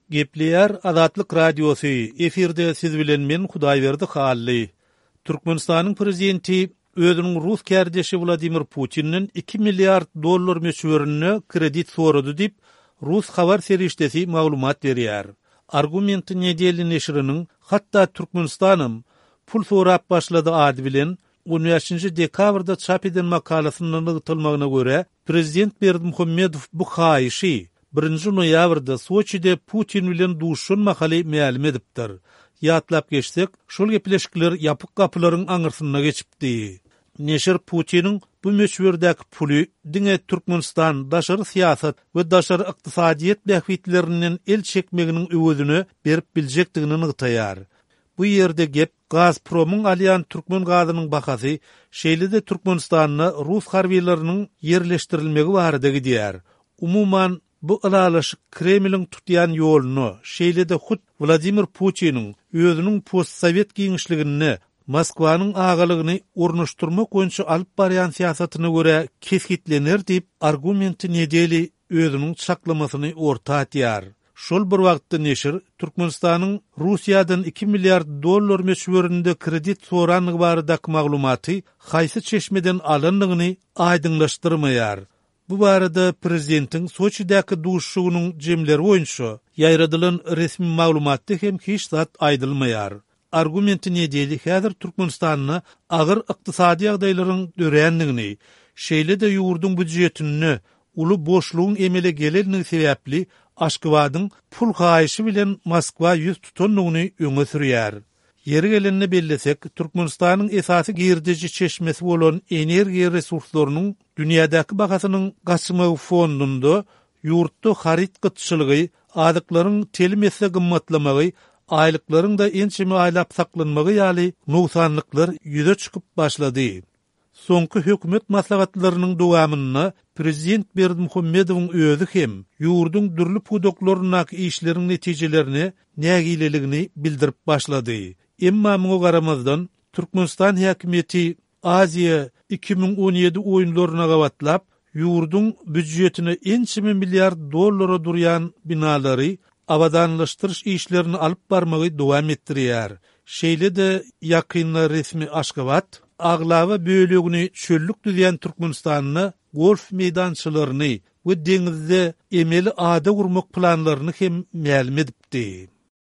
Gepleýär Azatlyk Radiosu efirde siz bilen men Hudaýberdi Hally. Türkmenistanyň prezidenti özüniň Rus kärdeşi Vladimir Putinin 2 milliard dollar meşgulüne kredit sorady dip Rus habar serişdesi maglumat berýär. Argument Nedeli neşriniň hatda Türkmenistanym pul sorap başlady ady bilen 15-nji dekabrda çap eden makalasynyň ýytylmagyna görä prezident Berdimuhammedow bu haýyşy 1 noýabrda Soçide Putin bilen duşunmahaly mälim edipdir. Ýatlap geçsek, şol gepleşikler ýapyk gapylaryň aňyrsyna geçipdi. Neşir Putiniň bu meşwerdäki puly diňe Türkmenistan daşary siýasat we daşary ykdysadyýet bähwitlerinden el çekmeginiň öwüdüni berip biljekdigini ýytaýar. Bu ýerde gep Gazpromyň alýan türkmen gazynyň bahasy şeýlede Türkmenistanyna Rus harbiýetleriniň ýerleşdirilmegi barada gidýär. Umuman bu alalaşyk Kremliň tutýan ýoluny şeýlede hut Vladimir Putiniň özüniň postsovet giňişligini Moskwanyň agalygyny urnuşdurmak boýunça alyp barýan siýasatyna görä kesgitlener diýip argumenti Nedeli özüniň çaklamasyny orta atýar. Şol bir wagtda neşir Türkmenistanyň Russiýadan 2 milliard dollar meşgulünde kredit soranyny baradaky maglumaty haýsy çeşmeden alyndygyny aýdyňlaşdyrmaýar. Bu barada prezidentiň Soçidäki duşugynyň jemleri boýunça ýaýradylan resmi maglumatda hem hiç zat aýdylmaýar. Argumenti Nedeli häzir Türkmenistanyny agyr ykdysady ýagdaýlaryň dörenligini, şeýlede ýurdun büdjetini, uly boşlugyň emele gelenligi sebäpli Aşkybadyň pul haýyşy bilen Moskwa ýüz tutanlygyny öňe sürýär. Yeri gelenini bellesek, Türkmenistanyň esasy girdici çeşmesi bolan energiýa resurslarynyň dünýädäki bahasynyň gaçmagy fondunda ýurtda harit gytçylygy, adyklaryň telimese gymmatlamagy, aýlyklaryň da ençimi aýlap saklanmagy ýaly nuksanlyklar ýüze çykyp başlady. Soňky hökümet maslahatlarynyň dowamyny prezident Berdimuhammedowyň özü hem ýurdun dürli pudoklarynaky işleriň netijelerini nägileligini bildirip başlady. Emma muňa garamazdan Türkmenistan häkimeti Aziya 2017 oýunlaryna gawatlap ýurdun büdjetini ençimi milliard dollara durýan binalary abadanlaşdyryş işlerini alyp barmagy dowam etdirýär. Şeýlede ýakynda resmi Aşgabat aglawa bölegini çöllük düzýän Türkmenistanyny golf meýdançylaryny we deňizde emeli ada gurmak planlaryny hem mälim edipdi.